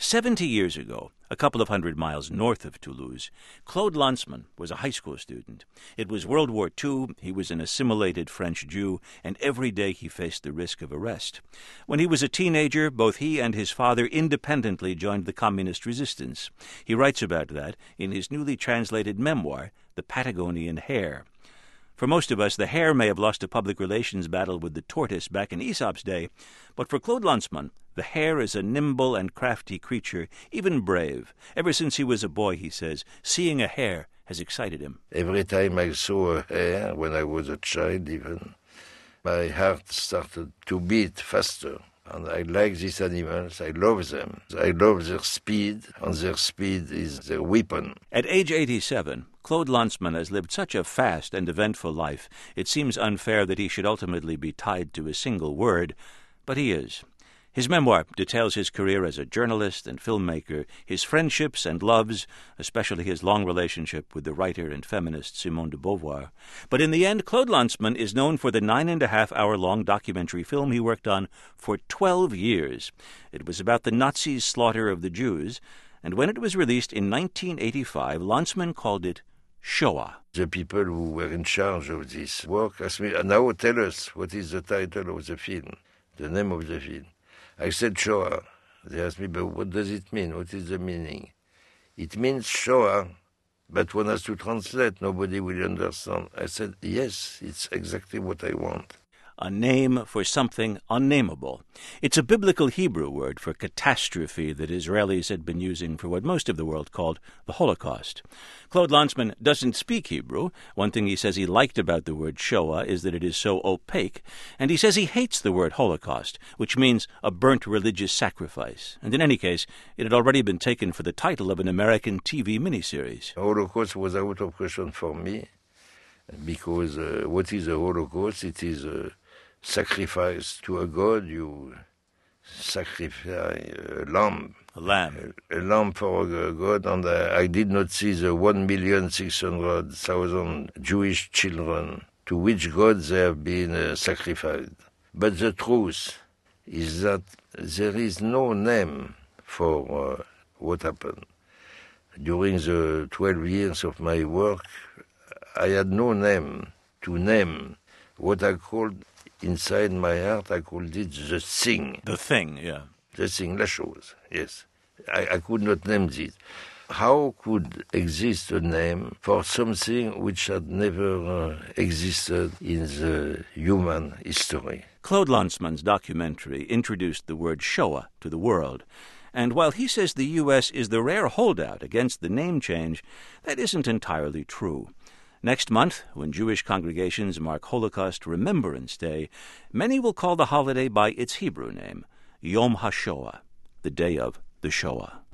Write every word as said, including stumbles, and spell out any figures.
Seventy years ago, a couple of hundred miles north of Toulouse, Claude Lanzmann was a high school student. It was World War Two, he was an assimilated French Jew, and every day he faced the risk of arrest. When he was a teenager, both he and his father independently joined the communist resistance. He writes about that in his newly translated memoir, The Patagonian Hare. For most of us, the hare may have lost a public relations battle with the tortoise back in Aesop's day, but for Claude Lanzmann, the hare is a nimble and crafty creature, even brave. Ever since he was a boy, he says, seeing a hare has excited him. Every time I saw a hare, when I was a child even, my heart started to beat faster. And I like these animals. I love them. I love their speed, and their speed is their weapon. At age eighty-seven, Claude Lanzmann has lived such a fast and eventful life, it seems unfair that he should ultimately be tied to a single word, but he is. His memoir details his career as a journalist and filmmaker, his friendships and loves, especially his long relationship with the writer and feminist Simone de Beauvoir. But in the end, Claude Lanzmann is known for the nine-and-a-half-hour-long documentary film he worked on for twelve years. It was about the Nazis' slaughter of the Jews, and when it was released in nineteen eighty-five, Lanzmann called it Shoah. The people who were in charge of this work asked me, now tell us what is the title of the film, the name of the film. I said Shoah. They asked me, but what does it mean? What is the meaning? It means Shoah, but one has to translate. Nobody will understand. I said, yes, it's exactly what I want. A name for something unnameable. It's a biblical Hebrew word for catastrophe that Israelis had been using for what most of the world called the Holocaust. Claude Lanzmann doesn't speak Hebrew. One thing he says he liked about the word Shoah is that it is so opaque, and he says he hates the word Holocaust, which means a burnt religious sacrifice. And in any case, it had already been taken for the title of an American T V miniseries. Holocaust was out of question for me, because uh, what is a Holocaust? It is a sacrifice to a god. You sacrifice a lamb. A lamb. A, a lamb for a god, and I, I did not see the one million six hundred thousand Jewish children to which god they have been uh, sacrificed. But the truth is that there is no name for uh, what happened. During the twelve years of my work, I had no name to name what I called inside my heart. I called it the thing. The thing, yeah. The thing, la chose, yes. I, I could not name this. How could exist a name for something which had never uh, existed in the human history? Claude Lanzmann's documentary introduced the word Shoah to the world. And while he says the U S is the rare holdout against the name change, that isn't entirely true. Next month, when Jewish congregations mark Holocaust Remembrance Day, many will call the holiday by its Hebrew name, Yom HaShoah, the day of the Shoah.